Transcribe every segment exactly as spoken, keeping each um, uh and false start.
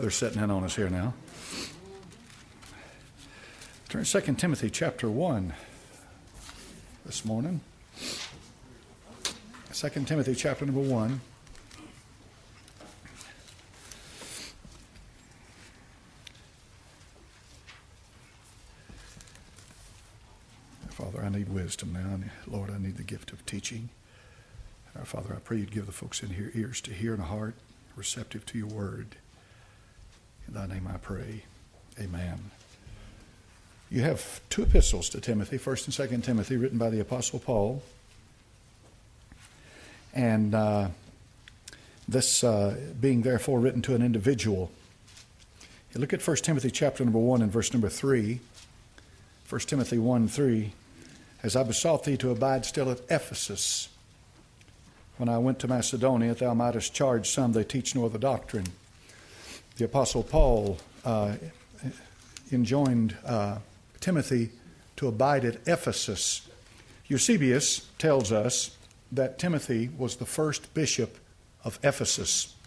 weather's setting in on us here now. Turn to Second Timothy chapter one this morning. Second Timothy chapter number one. Father, I need wisdom now. Lord, I need the gift of teaching. Our Father, I pray you'd give the folks in here ears to hear and a heart receptive to your word. In thy name I pray. Amen. You have two epistles to Timothy, First and Second Timothy, written by the Apostle Paul. And uh, this uh, being therefore written to an individual. You look at First Timothy chapter number one and verse number three. First Timothy one, three. As I besought thee to abide still at Ephesus, when I went to Macedonia, thou mightest charge some they teach no other doctrine. The Apostle Paul uh, enjoined uh, Timothy to abide at Ephesus. Eusebius tells us that Timothy was the first bishop of Ephesus.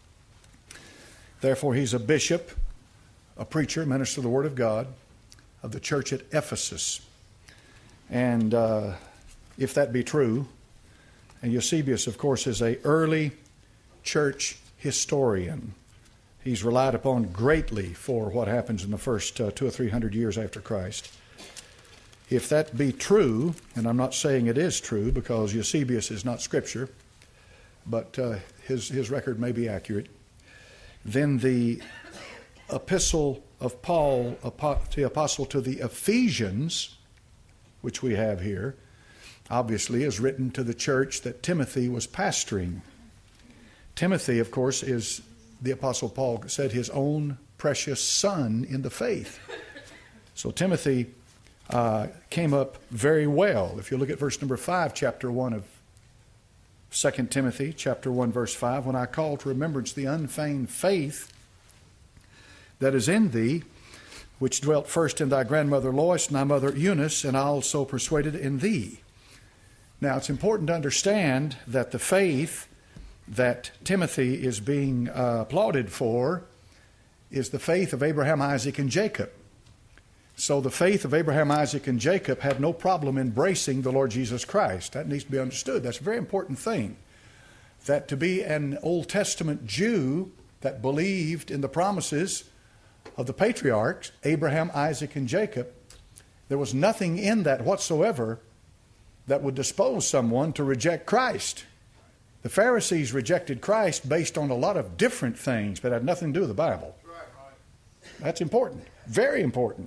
Therefore, he's a bishop, a preacher, minister of the Word of God, of the church at Ephesus. And uh, if that be true, and Eusebius, of course, is an early church historian. He's relied upon greatly for what happens in the first uh, two or three hundred years after Christ. If that be true, and I'm not saying it is true because Eusebius is not Scripture, but uh, his, his record may be accurate, then the epistle of Paul, the apostle to the Ephesians, which we have here, obviously is written to the church that Timothy was pastoring. Timothy, of course, is, the Apostle Paul said, his own precious son in the faith. So Timothy uh, came up very well. If you look at verse number five, chapter one of Second Timothy, chapter one, verse five, when I call to remembrance the unfeigned faith that is in thee, which dwelt first in thy grandmother Lois and thy mother Eunice, and I also persuaded in thee. Now, it's important to understand that the faith that Timothy is being uh, applauded for is the faith of Abraham, Isaac, and Jacob. So the faith of Abraham, Isaac, and Jacob had no problem embracing the Lord Jesus Christ. That needs to be understood. That's a very important thing. That to be an Old Testament Jew that believed in the promises of the patriarchs, Abraham, Isaac, and Jacob, there was nothing in that whatsoever that would dispose someone to reject Christ. The Pharisees rejected Christ based on a lot of different things, but had nothing to do with the Bible. That's important, very important.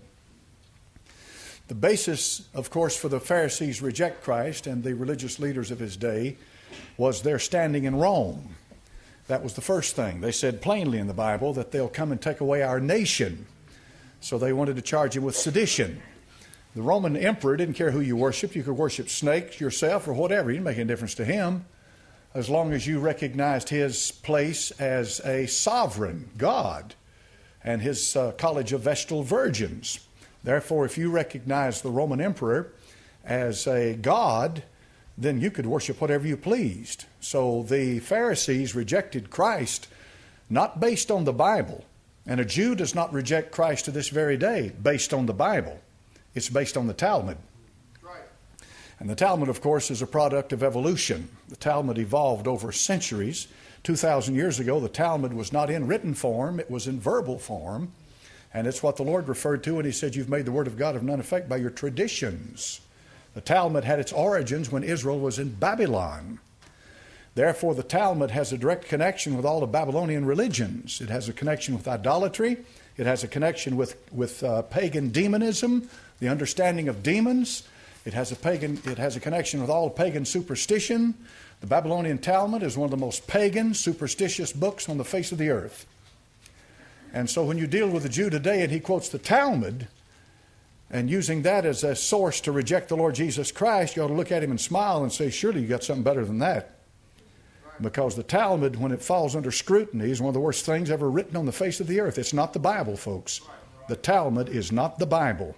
The basis, of course, for the Pharisees reject Christ and the religious leaders of his day was their standing in Rome. That was the first thing. They said plainly in the Bible that they'll come and take away our nation. So they wanted to charge him with sedition. The Roman emperor didn't care who you worshiped. You could worship snakes yourself or whatever. It didn't make any difference to him as long as you recognized his place as a sovereign God and his uh, college of Vestal virgins. Therefore, if you recognize the Roman emperor as a god, then you could worship whatever you pleased. So the Pharisees rejected Christ not based on the Bible. And a Jew does not reject Christ to this very day based on the Bible. It's based on the Talmud. Right. And the Talmud, of course, is a product of evolution. The Talmud evolved over centuries. two thousand years ago, the Talmud was not in written form. It was in verbal form. And it's what the Lord referred to when he said, you've made the word of God of none effect by your traditions. The Talmud had its origins when Israel was in Babylon. Therefore, the Talmud has a direct connection with all the Babylonian religions. It has a connection with idolatry. It has a connection with, with uh, pagan demonism, the understanding of demons. It has a pagan. It has a connection with all pagan superstition. The Babylonian Talmud is one of the most pagan, superstitious books on the face of the earth. And so when you deal with a Jew today and he quotes the Talmud, and using that as a source to reject the Lord Jesus Christ, you ought to look at him and smile and say, surely you got something better than that. Because the Talmud, when it falls under scrutiny, is one of the worst things ever written on the face of the earth. It's not the Bible, folks. The Talmud is not the Bible.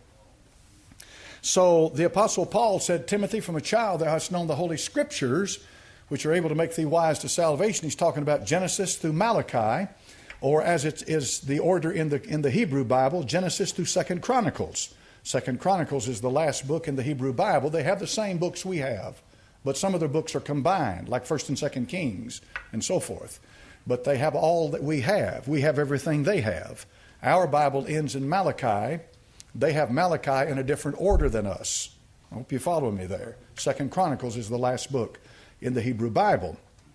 So the Apostle Paul said, Timothy, from a child thou hast known the Holy Scriptures, which are able to make thee wise to salvation. He's talking about Genesis through Malachi, or as it is the order in the in the Hebrew Bible, Genesis through Second Chronicles. Second Chronicles is the last book in the Hebrew Bible. They have the same books we have, but some of their books are combined, like First and Second Kings and so forth. But they have all that we have. We have everything they have. Our Bible ends in Malachi. They have Malachi in a different order than us. I hope you follow me there. Second Chronicles is the last book in the Hebrew Bible.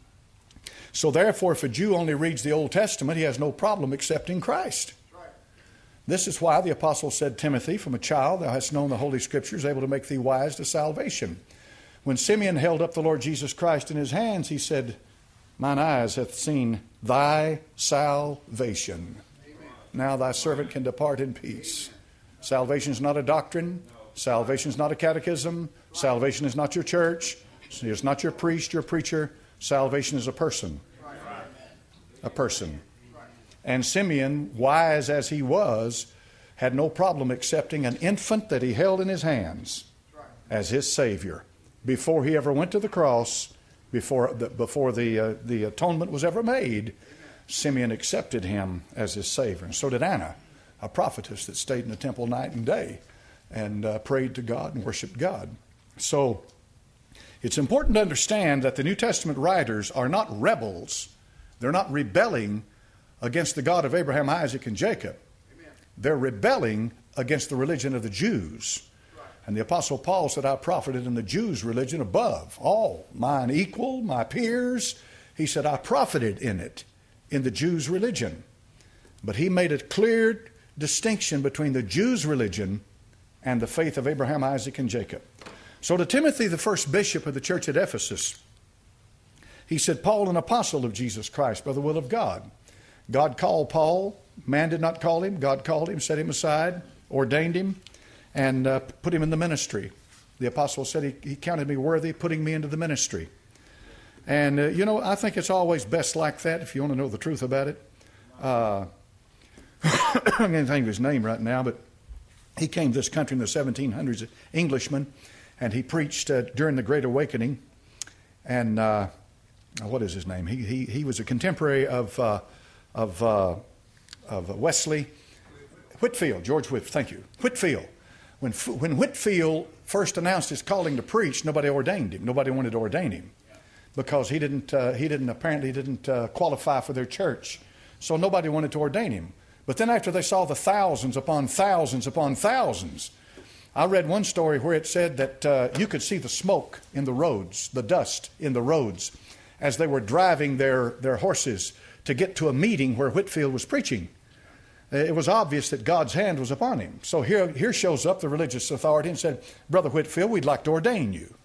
So therefore, if a Jew only reads the Old Testament, he has no problem accepting Christ. This is why the apostle said, Timothy, from a child thou hast known the Holy Scriptures, able to make thee wise to salvation. When Simeon held up the Lord Jesus Christ in his hands, he said, mine eyes hath seen thy salvation. Amen. Now thy servant can depart in peace. Salvation is not a doctrine. Salvation is not a catechism. Salvation is not your church. It's not your priest, your preacher. Salvation is a person. A person. And Simeon, wise as he was, had no problem accepting an infant that he held in his hands as his Savior. Before he ever went to the cross, before the, before the, uh, the atonement was ever made, Simeon accepted him as his Savior. And so did Anna, a prophetess that stayed in the temple night and day and uh, prayed to God and worshiped God. So it's important to understand that the New Testament writers are not rebels. They're not rebelling against the God of Abraham, Isaac, and Jacob. Amen. They're rebelling against the religion of the Jews. Right. And the Apostle Paul said, I profited in the Jews' religion above all. Mine equal, my peers. He said, I profited in it, in the Jews' religion. But he made a clear distinction between the Jews' religion and the faith of Abraham, Isaac, and Jacob. So to Timothy, the first bishop of the church at Ephesus, he said, Paul, an apostle of Jesus Christ by the will of God. God called Paul. Man did not call him. God called him, set him aside, ordained him, and uh, put him in the ministry. The apostle said he, he counted me worthy, putting me into the ministry. And, uh, you know, I think it's always best like that if you want to know the truth about it. Uh, I can't think of his name right now, but he came to this country in the seventeen hundreds, an Englishman, and he preached uh, during the Great Awakening. And uh, what is his name? He, he, he was a contemporary of... Uh, Of, uh, of Wesley, Whitefield, George Whitefield, thank you, Whitefield. When, when Whitefield first announced his calling to preach, nobody ordained him. Nobody wanted to ordain him because he didn't, uh, he didn't apparently didn't uh, qualify for their church. So nobody wanted to ordain him. But then after they saw the thousands upon thousands upon thousands, I read one story where it said that uh, you could see the smoke in the roads, the dust in the roads, as they were driving their, their horses to get to a meeting where Whitefield was preaching. It was obvious that God's hand was upon him. So here, here shows up the religious authority and said, Brother Whitefield, we'd like to ordain you.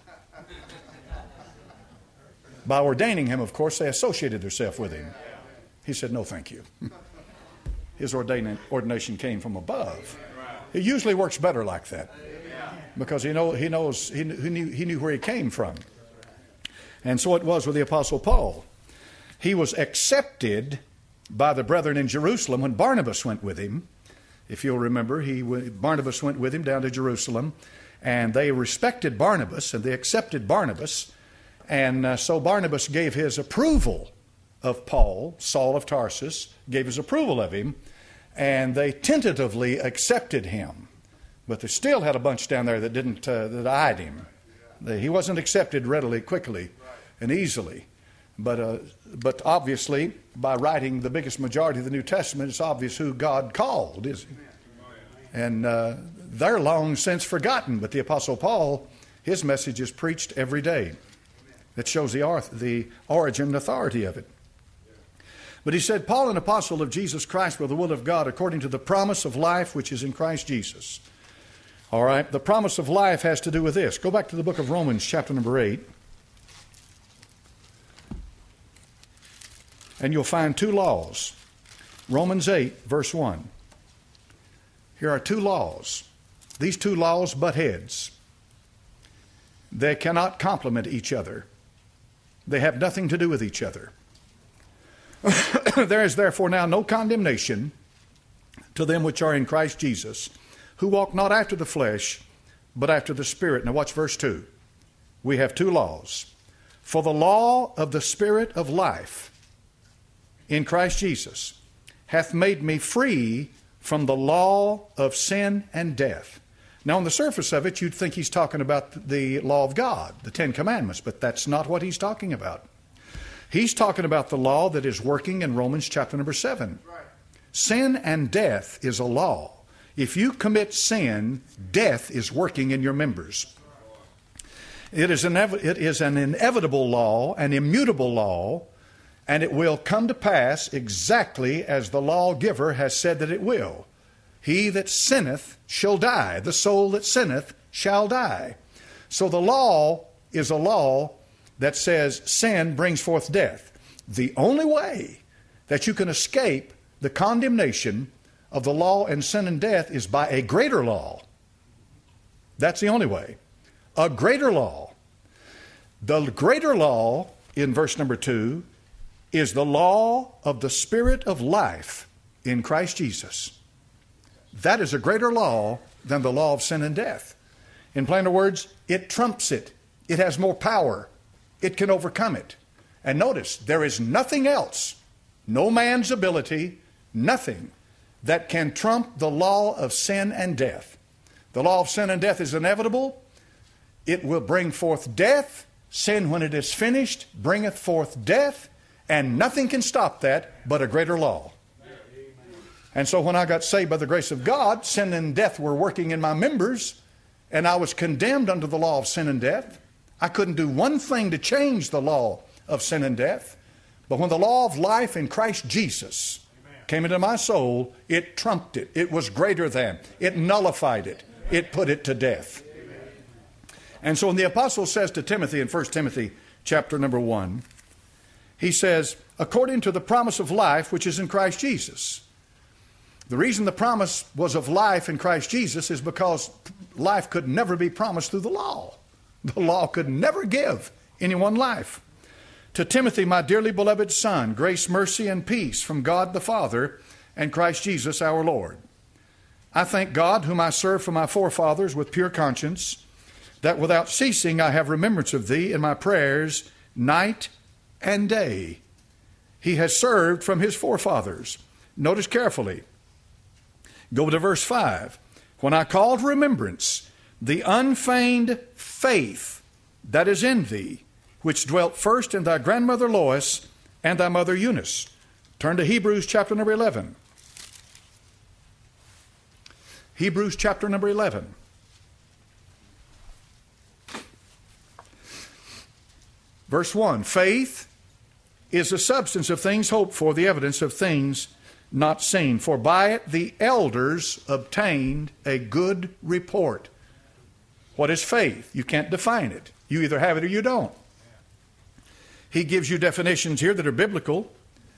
By ordaining him, of course, they associated themselves with him. He said, no, thank you. His ordaining, ordination came from above. It usually works better like that because he, know, he knows he, he, knew, he knew where he came from. And so it was with the Apostle Paul. He was accepted by the brethren in Jerusalem when Barnabas went with him. If you'll remember, he Barnabas went with him down to Jerusalem, and they respected Barnabas, and they accepted Barnabas. And uh, so Barnabas gave his approval of Paul, Saul of Tarsus, gave his approval of him, and they tentatively accepted him. But they still had a bunch down there that didn't, uh, that eyed him. They, he wasn't accepted readily, quickly, and easily. But uh, but obviously, by writing the biggest majority of the New Testament, it's obvious who God called, is he? And uh, they're long since forgotten. But the Apostle Paul, his message is preached every day. That shows the, or- the origin and authority of it. But he said, Paul, an apostle of Jesus Christ by the will of God, according to the promise of life which is in Christ Jesus. All right, the promise of life has to do with this. Go back to the book of Romans, chapter number eight. And you'll find two laws. Romans eight, verse one. Here are two laws. These two laws butt heads. They cannot complement each other. They have nothing to do with each other. There is therefore now no condemnation to them which are in Christ Jesus, who walk not after the flesh, but after the Spirit. Now watch verse two. We have two laws. For the law of the Spirit of life in Christ Jesus hath made me free from the law of sin and death. Now, on the surface of it, you'd think he's talking about the law of God, the Ten Commandments, but that's not what he's talking about. He's talking about the law that is working in Romans chapter number seven. Right. Sin and death is a law. If you commit sin, death is working in your members. It is an, it is an inevitable law, an immutable law, and it will come to pass exactly as the lawgiver has said that it will. He that sinneth shall die. The soul that sinneth shall die. So the law is a law that says sin brings forth death. The only way that you can escape the condemnation of the law and sin and death is by a greater law. That's the only way. A greater law. The greater law, in verse number two, is the law of the Spirit of life in Christ Jesus. That is a greater law than the law of sin and death. In plainer words, it trumps it. It has more power. It can overcome it. And notice, there is nothing else, no man's ability, nothing that can trump the law of sin and death. The law of sin and death is inevitable. It will bring forth death. Sin, when it is finished, bringeth forth death. And nothing can stop that but a greater law. And so when I got saved by the grace of God, sin and death were working in my members, and I was condemned under the law of sin and death. I couldn't do one thing to change the law of sin and death. But when the law of life in Christ Jesus came into my soul, it trumped it. It was greater than. It nullified it. It put it to death. And so when the apostle says to Timothy in First Timothy chapter number one, he says, according to the promise of life which is in Christ Jesus. The reason the promise was of life in Christ Jesus is because life could never be promised through the law. The law could never give anyone life. To Timothy, my dearly beloved son, grace, mercy, and peace from God the Father and Christ Jesus our Lord. I thank God, whom I serve for my forefathers with pure conscience, that without ceasing I have remembrance of thee in my prayers night and day. He has served from his forefathers. Notice carefully. Go to verse five. When I call to remembrance the unfeigned faith that is in thee, which dwelt first in thy grandmother Lois and thy mother Eunice. Turn to Hebrews chapter number eleven. Hebrews chapter number eleven. Verse one, faith is the substance of things hoped for, the evidence of things not seen. For by it the elders obtained a good report. What is faith? You can't define it. You either have it or you don't. He gives you definitions here that are biblical.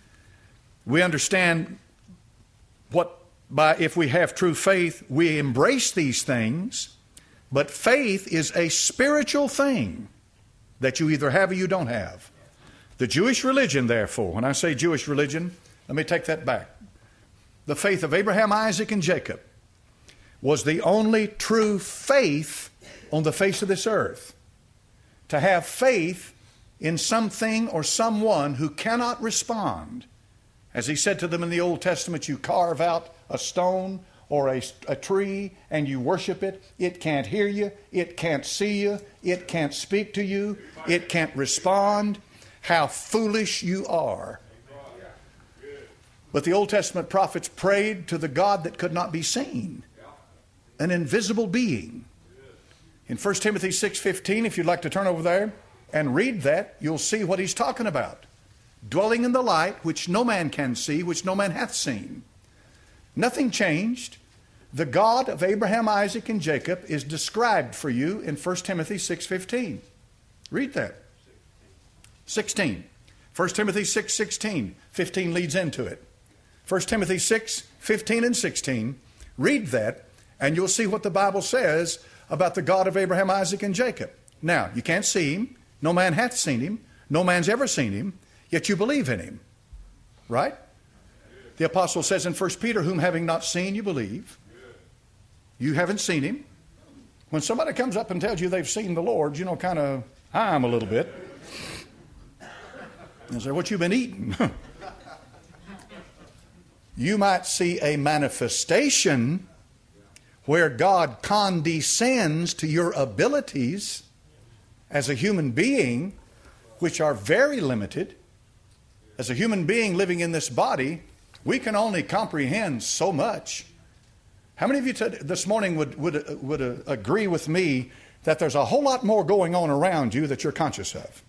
We understand what by if we have true faith, we embrace these things. But faith is a spiritual thing that you either have or you don't have. The Jewish religion, therefore, when I say Jewish religion, let me take that back. The faith of Abraham, Isaac, and Jacob was the only true faith on the face of this earth. To have faith in something or someone who cannot respond. As he said to them in the Old Testament, you carve out a stone or a, a tree and you worship it. It can't hear you. It can't see you. It can't speak to you. It can't respond. How foolish you are. But the Old Testament prophets prayed to the God that could not be seen, an invisible being. In First Timothy six fifteen, if you'd like to turn over there and read that, you'll see what he's talking about. Dwelling in the light which no man can see, which no man hath seen. Nothing changed. The God of Abraham, Isaac, and Jacob is described for you in First Timothy six fifteen. Read that. sixteen. First Timothy six sixteen. fifteen leads into it. First Timothy six fifteen and sixteen. Read that, and you'll see what the Bible says about the God of Abraham, Isaac, and Jacob. Now, you can't see him. No man hath seen him. No man's ever seen him. Yet you believe in him. Right? The apostle says in First Peter, whom having not seen you believe. You haven't seen him. When somebody comes up and tells you they've seen the Lord, you know, kind of, I'm a little bit. And say, what you been eating? You might see a manifestation where God condescends to your abilities as a human being, which are very limited. As a human being living in this body, we can only comprehend so much. How many of you t- this morning would, would, would uh, agree with me that there's a whole lot more going on around you that you're conscious of?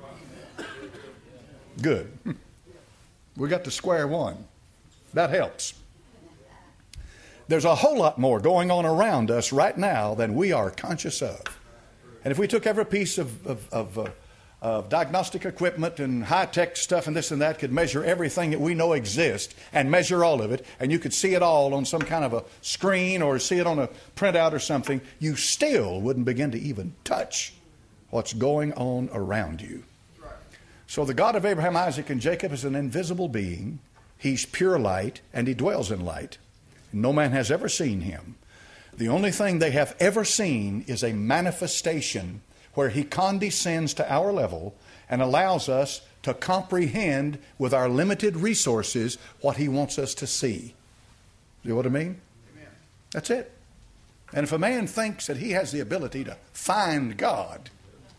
Good. We got to square one. That helps. There's a whole lot more going on around us right now than we are conscious of. And if we took every piece of, of, of, uh, of diagnostic equipment and high-tech stuff and this and that, could measure everything that we know exists and measure all of it, and you could see it all on some kind of a screen or see it on a printout or something, you still wouldn't begin to even touch what's going on around you. So the God of Abraham, Isaac, and Jacob is an invisible being. He's pure light, and he dwells in light. No man has ever seen him. The only thing they have ever seen is a manifestation where he condescends to our level and allows us to comprehend with our limited resources what he wants us to see. You know what I mean? Amen. That's it. And if a man thinks that he has the ability to find God,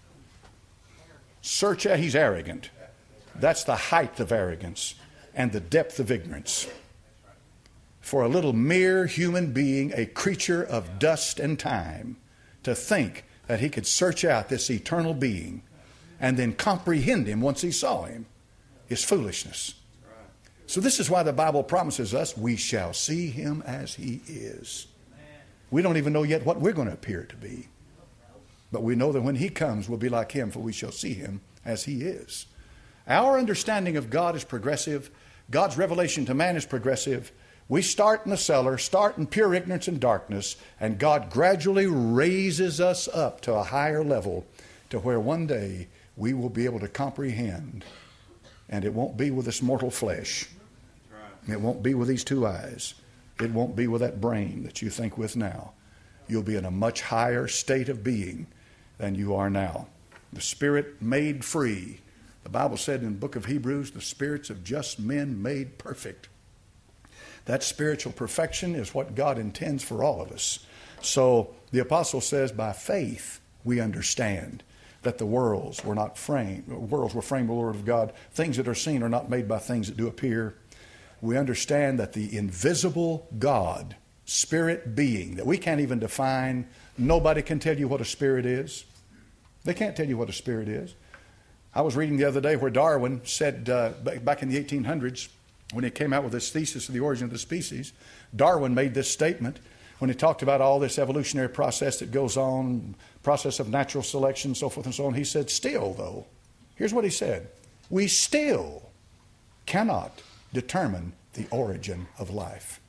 search out, he's arrogant. That's the height of arrogance and the depth of ignorance. For a little mere human being, a creature of dust and time, to think that he could search out this eternal being and then comprehend him once he saw him is foolishness. So this is why the Bible promises us we shall see him as he is. We don't even know yet what we're going to appear to be. But we know that when he comes, we'll be like him, for we shall see him as he is. Our understanding of God is progressive. God's revelation to man is progressive. We start in the cellar, start in pure ignorance and darkness, and God gradually raises us up to a higher level to where one day we will be able to comprehend. And it won't be with this mortal flesh. It won't be with these two eyes. It won't be with that brain that you think with now. You'll be in a much higher state of being than you are now. The Spirit made free. The Bible said in the book of Hebrews, the spirits of just men made perfect. That spiritual perfection is what God intends for all of us. So the apostle says, by faith we understand that the worlds were not framed. Worlds were framed by the word of God. Things that are seen are not made by things that do appear. We understand that the invisible God, spirit being, that we can't even define. Nobody can tell you what a spirit is. They can't tell you what a spirit is. I was reading the other day where Darwin said uh, back in the eighteen hundreds, when he came out with his thesis of the origin of the species, Darwin made this statement when he talked about all this evolutionary process that goes on, process of natural selection, so forth and so on. He said, still though, here's what he said, we still cannot determine the origin of life.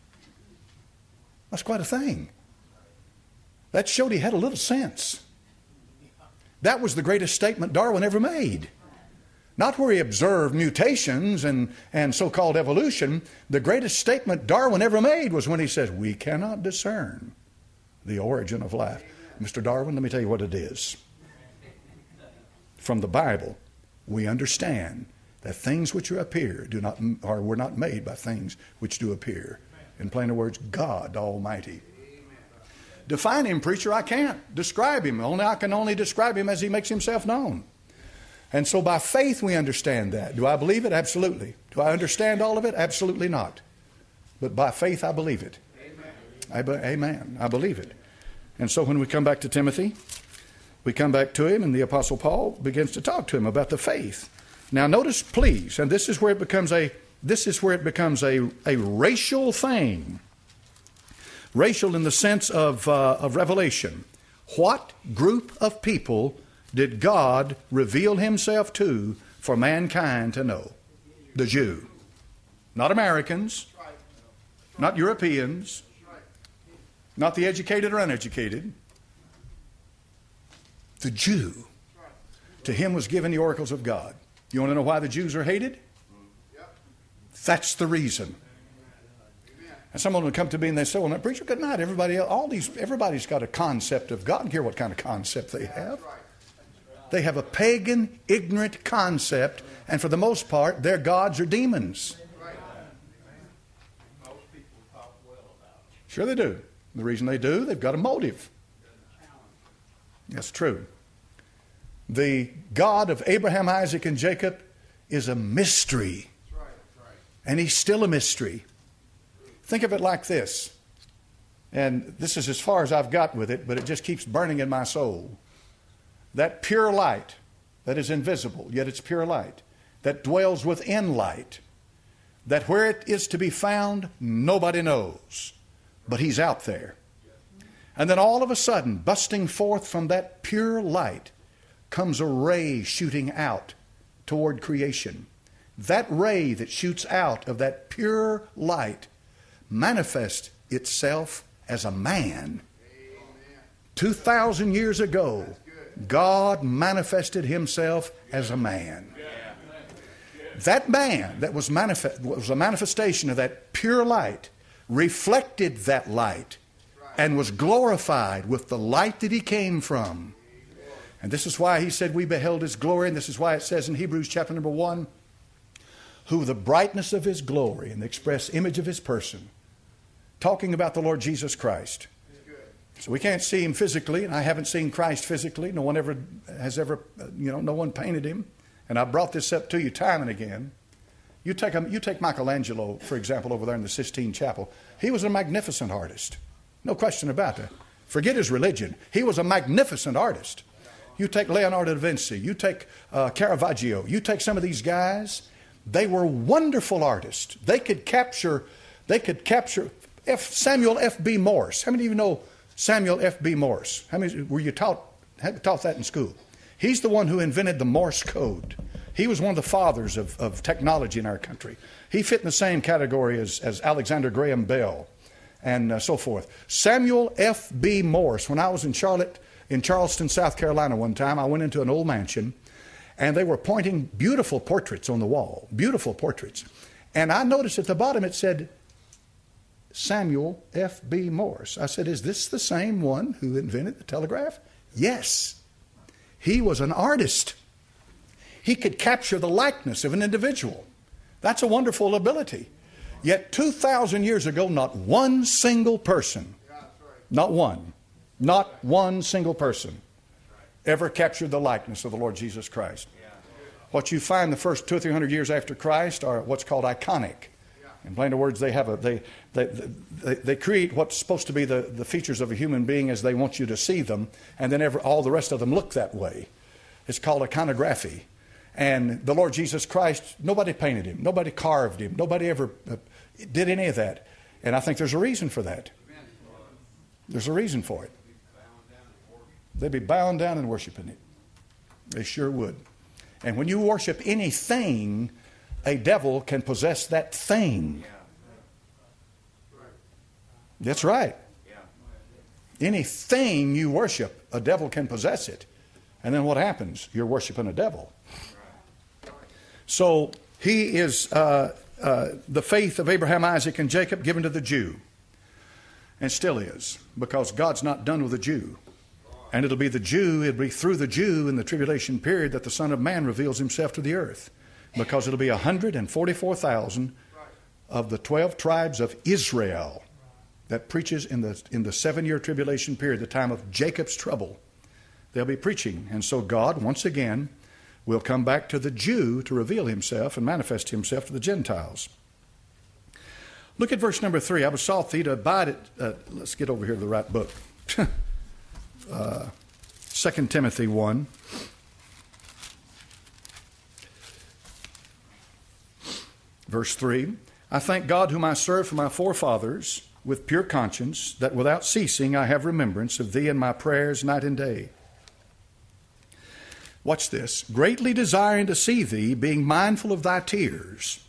That's quite a thing. That showed he had a little sense. That was the greatest statement Darwin ever made. Not where he observed mutations and, and so-called evolution. The greatest statement Darwin ever made was when he says, we cannot discern the origin of life. Mister Darwin, let me tell you what it is. From the Bible, we understand that things which appear do not, or were not made by things which do appear. In plainer words, God Almighty. Define him, preacher, I can't. Describe him. Only I can only describe him as he makes himself known. And so by faith we understand that. Do I believe it? Absolutely. Do I understand all of it? Absolutely not. But by faith I believe it. Amen. I be, amen. I believe it. And so when we come back to Timothy, we come back to him and the Apostle Paul begins to talk to him about the faith. Now notice, please, and this is where it becomes a this is where it becomes a, a racial thing. Racial in the sense of uh, of revelation. What group of people did God reveal himself to for mankind to know? The Jew. Not Americans, not Europeans, not the educated or uneducated. The Jew. To him was given the oracles of God. You want to know why the Jews are hated? That's the reason. And someone would come to me and they say, well, now, preacher, good night. Everybody, all these, everybody's got a concept of God. I don't care what kind of concept they have. They have a pagan, ignorant concept, and for the most part, their gods are demons. Sure they do. The reason they do, they've got a motive. That's true. The God of Abraham, Isaac, and Jacob is a mystery. And he's still a mystery. Think of it like this. And this is as far as I've got with it, but it just keeps burning in my soul. That pure light that is invisible, yet it's pure light, that dwells within light, that where it is to be found, nobody knows, but he's out there. And then all of a sudden, busting forth from that pure light, comes a ray shooting out toward creation. That ray that shoots out of that pure light manifests itself as a man. Two thousand years ago, God manifested himself as a man. That man that was, manifest, was a manifestation of that pure light reflected that light and was glorified with the light that he came from. And this is why he said we beheld his glory, and this is why it says in Hebrews chapter number one, who the brightness of his glory and the express image of his person, talking about the Lord Jesus Christ. So we can't see him physically, and I haven't seen Christ physically. No one ever has ever, you know, no one painted him. And I brought this up to you time and again. You take, a, you take Michelangelo, for example, over there in the Sistine Chapel. He was a magnificent artist. No question about that. Forget his religion. He was a magnificent artist. You take Leonardo da Vinci. You take uh, Caravaggio. You take some of these guys. They were wonderful artists. They could capture, they could capture F, Samuel F B Morse. How many of you know Samuel F B Morse? How many were you taught, taught that in school? He's the one who invented the Morse code. He was one of the fathers of, of technology in our country. He fit in the same category as, as Alexander Graham Bell and uh, so forth. Samuel F B Morse, when I was in Charlotte, in Charleston, South Carolina one time, I went into an old mansion, and they were pointing beautiful portraits on the wall, beautiful portraits. And I noticed at the bottom it said, Samuel F B Morse. I said, is this the same one who invented the telegraph? Yes. He was an artist. He could capture the likeness of an individual. That's a wonderful ability. Yet two thousand years ago, not one single person, not one, not one single person ever captured the likeness of the Lord Jesus Christ. What you find the first two or three hundred years after Christ are what's called iconic. In plain words, they have a they they they, they create what's supposed to be the, the features of a human being as they want you to see them, and then every, all the rest of them look that way. It's called iconography. And the Lord Jesus Christ, nobody painted him, nobody carved him, nobody ever uh, did any of that. And I think there's a reason for that. There's a reason for it. They'd be bowing down and worshiping it. They sure would. And when you worship anything, a devil can possess that thing. That's right. Anything you worship, a devil can possess it. And then what happens? You're worshiping a devil. So he is uh, uh, the faith of Abraham, Isaac, and Jacob given to the Jew. And still is, because God's not done with the Jew. And it'll be the Jew, it'll be through the Jew in the tribulation period that the Son of Man reveals himself to the earth. Because it'll be one hundred forty-four thousand of the twelve tribes of Israel that preaches in the, in the seven-year tribulation period, the time of Jacob's trouble. They'll be preaching. And so God, once again, will come back to the Jew to reveal himself and manifest himself to the Gentiles. Look at verse number three. I besought thee to abide at, uh, let's get over here to the right book. uh, Second Timothy one. Verse three. I thank God whom I serve for my forefathers with pure conscience, that without ceasing I have remembrance of thee in my prayers night and day. Watch this. Greatly desiring to see thee, being mindful of thy tears,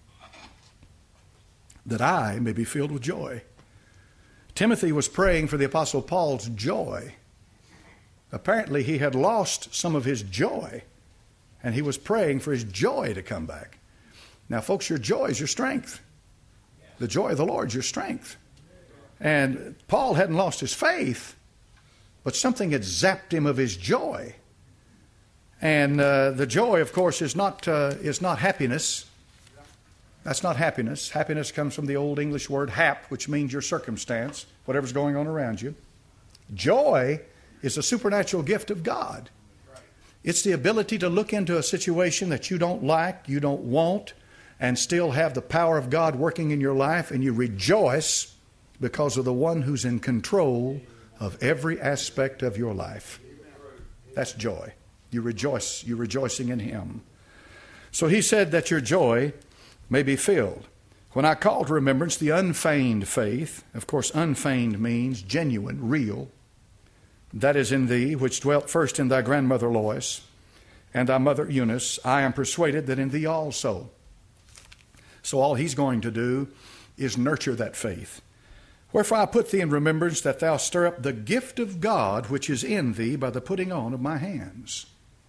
that I may be filled with joy. Timothy was praying for the Apostle Paul's joy. Apparently he had lost some of his joy, and he was praying for his joy to come back. Now, folks, your joy is your strength. The joy of the Lord is your strength. And Paul hadn't lost his faith, but something had zapped him of his joy. And uh, the joy, of course, is not uh, is not happiness. That's not happiness. Happiness comes from the old English word hap, which means your circumstance, whatever's going on around you. Joy is a supernatural gift of God. It's the ability to look into a situation that you don't like, you don't want, and still have the power of God working in your life, and you rejoice because of the one who's in control of every aspect of your life. That's joy. You rejoice. You're rejoicing in Him. So he said that your joy may be filled. When I call to remembrance the unfeigned faith, of course, unfeigned means genuine, real, that is in thee, which dwelt first in thy grandmother Lois and thy mother Eunice, I am persuaded that in thee also. So all he's going to do is nurture that faith. Wherefore I put thee in remembrance that thou stir up the gift of God which is in thee by the putting on of my hands.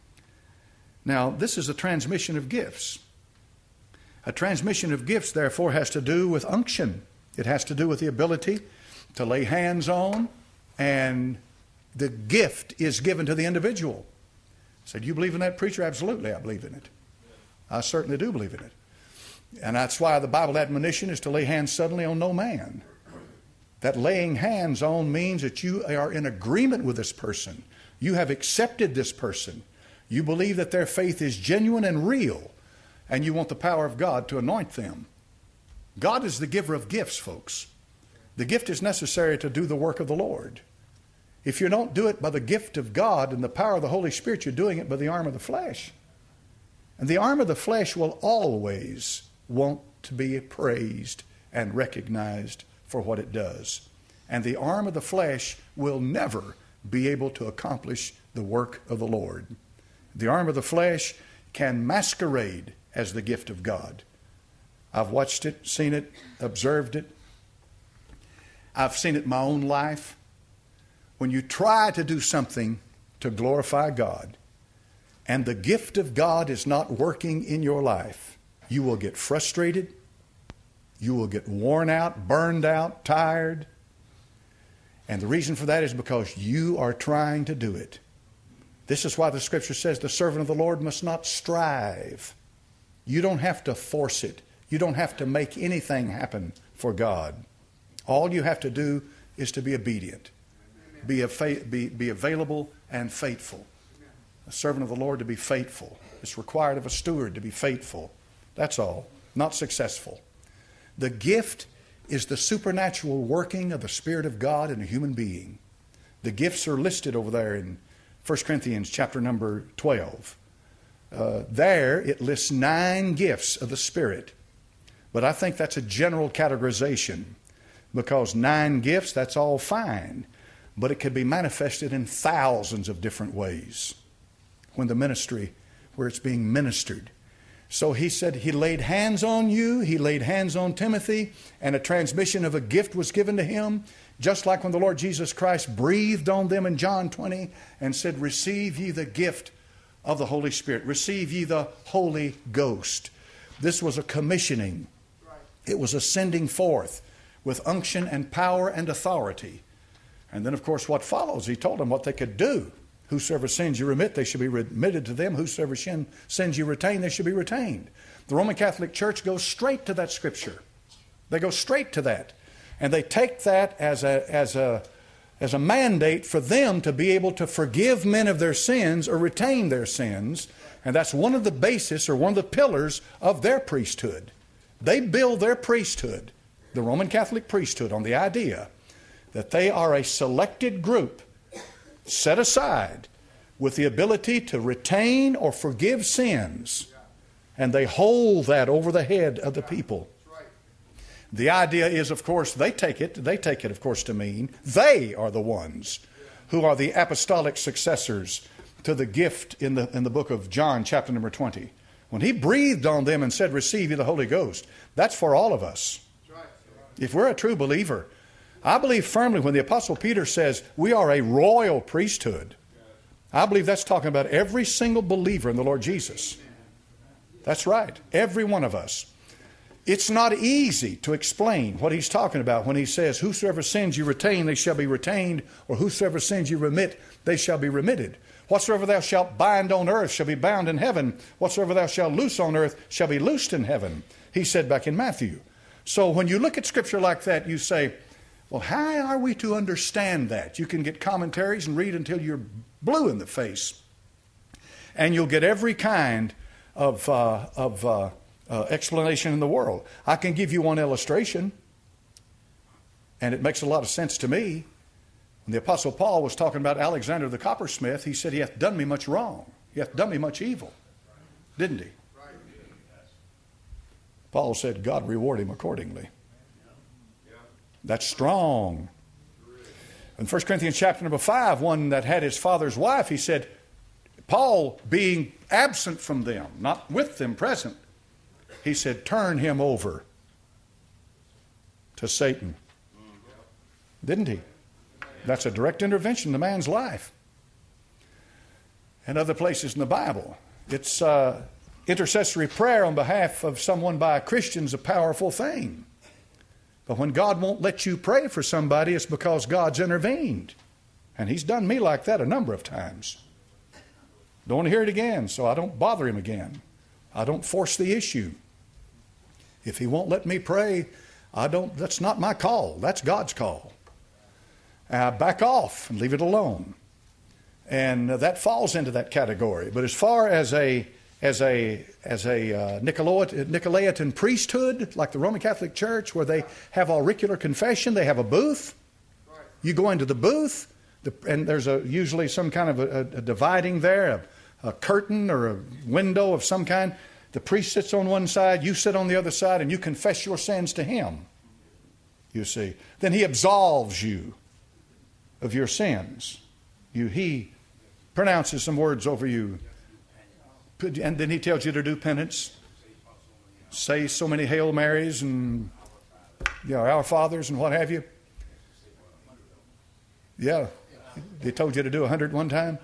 Now, this is a transmission of gifts. A transmission of gifts, therefore, has to do with unction. It has to do with the ability to lay hands on, and the gift is given to the individual. I said, you believe in that, preacher? Absolutely, I believe in it. I certainly do believe in it. And that's why the Bible admonition is to lay hands suddenly on no man. That laying hands on means that you are in agreement with this person. You have accepted this person. You believe that their faith is genuine and real, and you want the power of God to anoint them. God is the giver of gifts, folks. The gift is necessary to do the work of the Lord. If you don't do it by the gift of God and the power of the Holy Spirit, you're doing it by the arm of the flesh. And the arm of the flesh will always want to be praised and recognized for what it does. And the arm of the flesh will never be able to accomplish the work of the Lord. The arm of the flesh can masquerade as the gift of God. I've watched it, seen it, observed it. I've seen it in my own life. When you try to do something to glorify God, and the gift of God is not working in your life, you will get frustrated. You will get worn out, burned out, tired. And the reason for that is because you are trying to do it. This is why the Scripture says the servant of the Lord must not strive. You don't have to force it. You don't have to make anything happen for God. All you have to do is to be obedient. Be, a, be, be available and faithful. A servant of the Lord to be faithful. It's required of a steward to be faithful. That's all. Not successful. The gift is the supernatural working of the Spirit of God in a human being. The gifts are listed over there in First Corinthians chapter number twelve. Uh, there it lists nine gifts of the Spirit. But I think that's a general categorization, because nine gifts, that's all fine. But it could be manifested in thousands of different ways when the ministry, where it's being ministered. So he said he laid hands on you, he laid hands on Timothy, and a transmission of a gift was given to him, just like when the Lord Jesus Christ breathed on them in John twenty and said, receive ye the gift of the Holy Spirit. Receive ye the Holy Ghost. This was a commissioning. It was a sending forth with unction and power and authority. And then, of course, what follows, he told them what they could do. Whosoever sins you remit, they should be remitted to them. Whosoever sins you retain, they should be retained. The Roman Catholic Church goes straight to that Scripture. They go straight to that. And they take that as a, as a, as a mandate for them to be able to forgive men of their sins or retain their sins. And that's one of the basis or one of the pillars of their priesthood. They build their priesthood, the Roman Catholic priesthood, on the idea that they are a selected group set aside with the ability to retain or forgive sins. And they hold that over the head of the people. The idea is, of course, they take it, they take it, of course, to mean they are the ones who are the apostolic successors to the gift in the, in the book of John, chapter number twenty. When he breathed on them and said, receive ye the Holy Ghost, that's for all of us. If we're a true believer, I believe firmly when the Apostle Peter says we are a royal priesthood, I believe that's talking about every single believer in the Lord Jesus. That's right, every one of us. It's not easy to explain what he's talking about when he says, whosoever sins you retain, they shall be retained, or whosoever sins you remit, they shall be remitted. Whatsoever thou shalt bind on earth shall be bound in heaven. Whatsoever thou shalt loose on earth shall be loosed in heaven. he said back in Matthew. So when you look at Scripture like that, you say, well, how are we to understand that? You can get commentaries and read until you're blue in the face. And you'll get every kind of, uh, of uh, uh, explanation in the world. I can give you one illustration, and it makes a lot of sense to me. When the Apostle Paul was talking about Alexander the coppersmith, he said, he hath done me much wrong. He hath done me much evil. Didn't he? Paul said, God reward him accordingly. That's strong. In First Corinthians chapter number five, one that had his father's wife, he said, Paul being absent from them, not with them present, he said, turn him over to Satan. Didn't he? That's a direct intervention in the man's life. And other places in the Bible. It's uh, intercessory prayer on behalf of someone by a Christian is a powerful thing. But when God won't let you pray for somebody, it's because God's intervened. And He's done me like that a number of times. Don't want to hear it again, so I don't bother Him again. I don't force the issue. If He won't let me pray, I don't. That's not my call. That's God's call. I back off and leave it alone. And uh, that falls into that category. But as far as a as a as a uh, Nicolaitan, Nicolaitan priesthood, like the Roman Catholic Church, where they have auricular confession, they have a booth. You go into the booth, the, and there's a usually some kind of a, a dividing there, a, a curtain or a window of some kind. The priest sits on one side, you sit on the other side, and you confess your sins to him. You see, then he absolves you of your sins. You he pronounces some words over you. And then he tells you to do penance. Say so many Hail Marys and you know, Our Fathers and what have you. Yeah. They told you to do a hundred one time.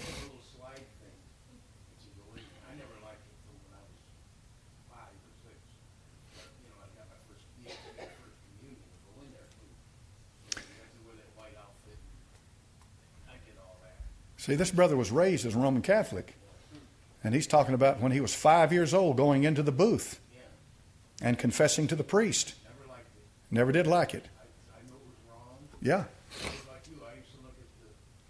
See, this brother was raised as a Roman Catholic. And he's talking about when he was five years old going into the booth and confessing to the priest. Never liked it. Never did like it. I, I knew it was wrong. Yeah. Like you, I used to look at the,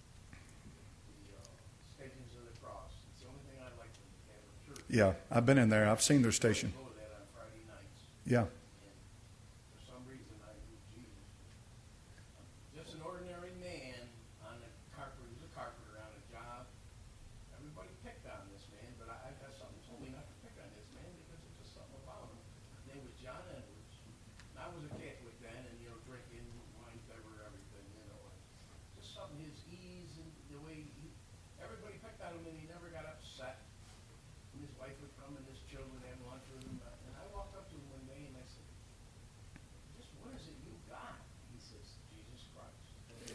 the uh, Stations of the Cross. It's the only thing I liked in the Catholic Church. Yeah, I've been in there. I've seen their station. I go to that on Friday nights. Yeah. And for some reason, I knew Jesus. I'm just an ordinary man on a carpenter. He was a carpenter on a job. Everybody picked on this man, but I, I got something told me not to pick on this man because there's just something about him. His name was John Edwards. And I was a Catholic then, and you know, drinking wine, bever, everything, you know, and just something his ease and the way he, everybody picked on him, and he never got upset. And his wife would come and his children would have lunch with him, and I walked up to him one day and I said, "Just what is it you got?" He says, "Jesus Christ."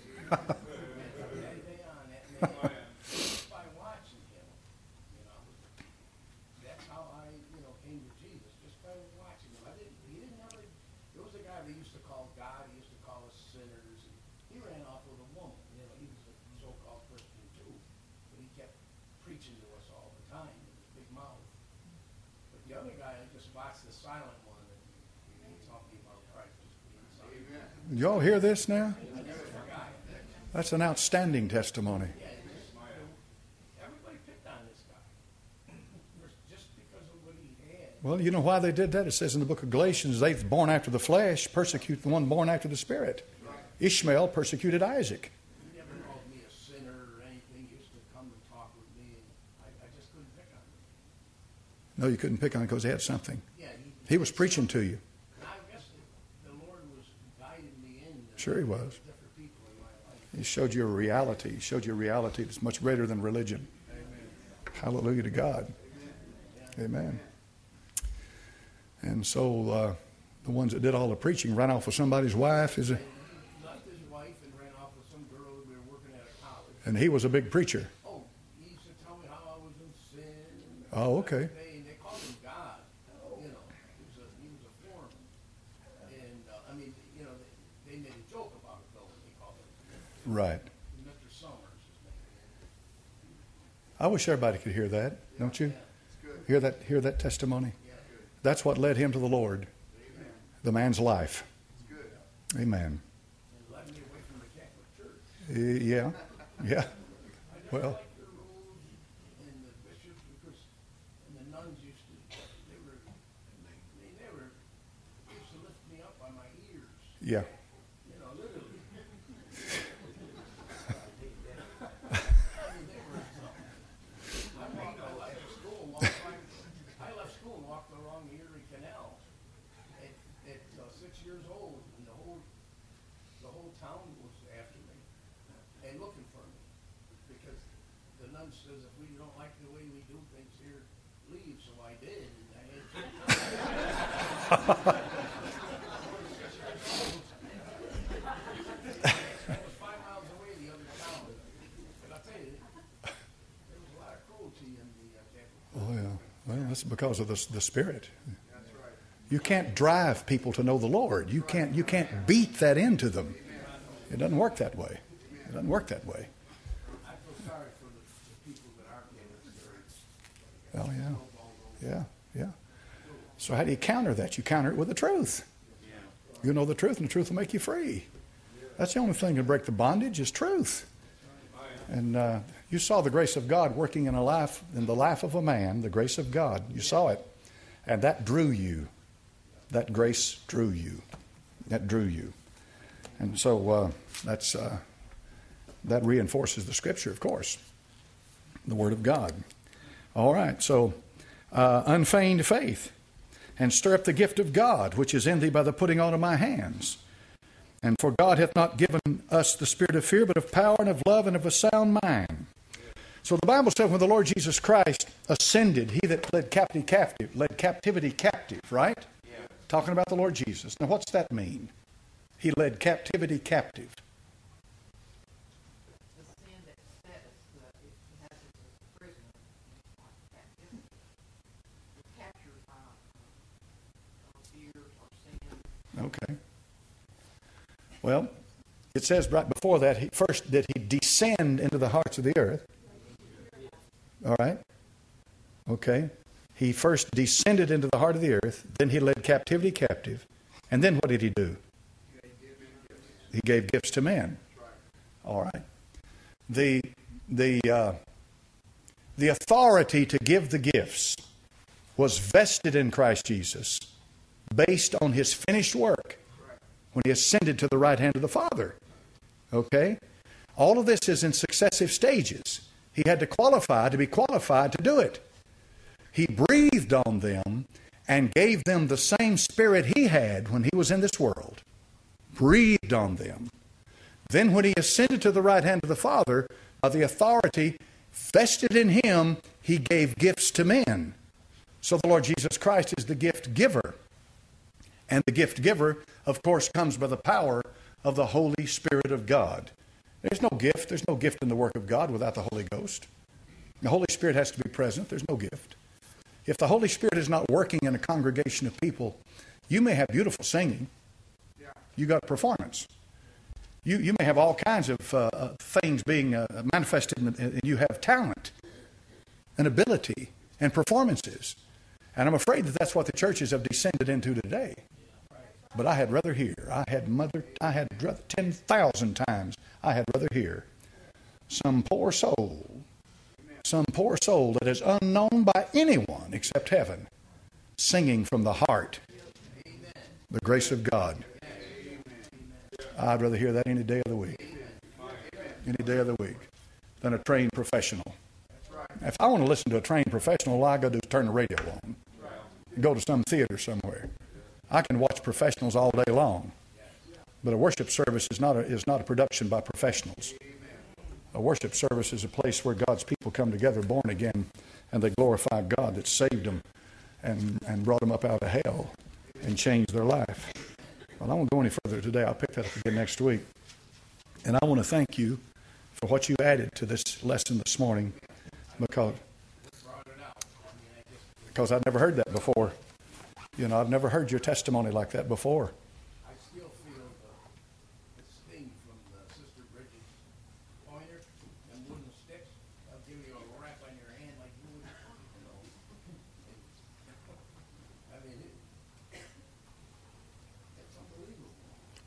And from that day on, that man. Just by watching him, you know, that's how I, you know, came to Jesus. Just by watching him, I didn't. He didn't ever. There was a guy they used to call God. He used to call us sinners. And he ran off with a woman. You know, he was a so-called Christian too, but he kept preaching to us all the time with his big mouth. But the other guy, I just watched the silent one, and he taught me about Christ just being silent. Y'all hear this now? I never forgot. That's an outstanding testimony. Yeah, everybody picked on this guy just because of what he had. Well, you know why they did that? It says in the book of Galatians, they born after the flesh persecute the one born after the Spirit. Ishmael persecuted Isaac. He never called me a sinner or anything. He used to come and talk with me, and I, I just couldn't pick on him. No, you couldn't pick on it because he had something. Yeah, he, He was preaching to you. I guess the, the Lord was guiding me in. Sure he was. Different people in my life. He showed you a reality. He showed you a reality that's much greater than religion. Amen. Hallelujah to God. Amen. And so uh, the ones that did all the preaching ran off with somebody's wife. Is it? He left his wife and ran off with some girl that we were working at a college. And he was a big preacher. Oh, he used to tell me how I was in sin. And Oh, okay. They, they called him God. You know, he was a, he was a foreman. And, uh, I mean, you know, they, they made a joke about it, though, when they called him Right. Mister Summers, his name. I wish everybody could hear that, don't you? Hear that, hear that testimony? that's what led him to the Lord. Amen. The man's life. Good. Amen. And led me away from the Catholic Church. Uh, yeah, yeah. I Well, like the rules and the bishops because and the nuns used to they were they, they were used to lift me up by my ears. yeah. You know, literally. I walked, I left school and walked by, I left school and walked along the Erie Canal at, at uh, six years old, and the whole, the whole town was after me and looking for me because the nun says if we don't like the way we do things here, leave. So I did, and I had to. I was five miles away, the other town, but I tell you. There was a lot of cruelty in the uh, Catholic. Oh, yeah. Well, that's because of the, the Spirit. That's right. You can't drive people to know the Lord. You can't, you can't beat that into them. It doesn't work that way. It doesn't work that way. I feel sorry for the, the people that are Catholics. Oh, yeah. Yeah, yeah. So how do you counter that? You counter it with the truth. You know the truth, and the truth will make you free. That's the only thing that break the bondage is truth. And uh, you saw the grace of God working in a life, in the life of a man, the grace of God. You saw it. And that drew you. That grace drew you. That drew you. And so uh, that's uh, that reinforces the Scripture, of course. The Word of God. All right, so uh, unfeigned faith. And stir up the gift of God, which is in thee by the putting on of my hands. And for God hath not given us the spirit of fear, but of power and of love and of a sound mind. So the Bible said when the Lord Jesus Christ ascended, he that led captivity captive, led captivity captive, right? Yeah. Talking about the Lord Jesus. Now what's that mean? He led captivity captive. The sin that set us, uh, it has us as prisoner in captivity. We're captured by uh, our fears, our sin. Okay. Well, it says right before that, he, first did he descend into the hearts of the earth. All right? Okay. He first descended into the heart of the earth, then he led captivity captive, and then what did he do? He gave gifts to men. All right. The, the, uh, the authority to give the gifts was vested in Christ Jesus based on his finished work when he ascended to the right hand of the Father. Okay? All of this is in successive stages. He had to qualify to be qualified to do it. He breathed on them and gave them the same spirit he had when he was in this world. Breathed on them. Then when he ascended to the right hand of the Father, by the authority vested in him, he gave gifts to men. So the Lord Jesus Christ is the gift giver. And the gift giver, of course, comes by the power of the Holy Spirit of God. There's no gift. There's no gift in the work of God without the Holy Ghost. The Holy Spirit has to be present. There's no gift. If the Holy Spirit is not working in a congregation of people, you may have beautiful singing. You got performance. You, you may have all kinds of uh, things being uh, manifested, in, and you have talent and ability and performances. And I'm afraid that that's what the churches have descended into today. But I had rather hear. I had mother. I had rather, ten thousand times. I had rather hear some poor soul, some poor soul that is unknown by anyone except heaven, singing from the heart the grace of God. I'd rather hear that any day of the week, any day of the week, than a trained professional. If I want to listen to a trained professional, all I got to do is turn the radio on and go to some theater somewhere. I can watch professionals all day long, but a worship service is not a, is not a production by professionals. A worship service is a place where God's people come together, born again, and they glorify God that saved them and, and brought them up out of hell and changed their life. Well, I won't go any further today. I'll pick that up again next week. And I want to thank you for what you added to this lesson this morning, because, because I'd never heard that before. You know, I've never heard your testimony like that before. I still feel the, the sting from the Sister Bridget's pointer and wooden sticks. They'll give you a rap on your hand like you would, you know. I mean, it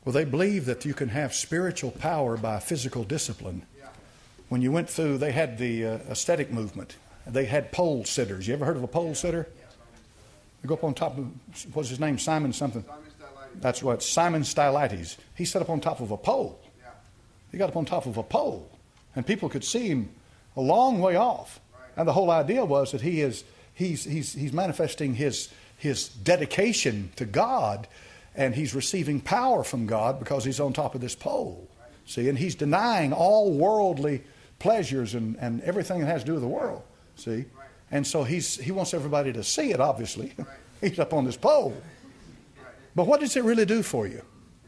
Well, they believe that you can have spiritual power by physical discipline. When you went through, they had the uh, aesthetic movement. They had pole sitters. You ever heard of a pole sitter? They go up on top of, what's his name? Simon something. That's what, Simon Stylites. He sat up on top of a pole. He got up on top of a pole. And people could see him a long way off. And the whole idea was that he is he's he's he's manifesting his his dedication to God, and he's receiving power from God because he's on top of this pole. See, and he's denying all worldly pleasures and, and everything that has to do with the world. See? And so he's he wants everybody to see it, obviously. He's up on this pole. But what does it really do for you?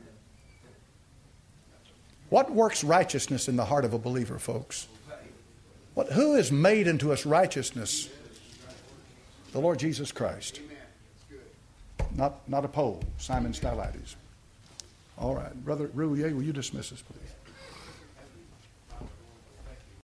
What works righteousness in the heart of a believer, folks? What, who is made into us righteousness? The Lord Jesus Christ. Not, not a pole, Simon Stylites. All right. Brother Rouillet, will you dismiss us, please?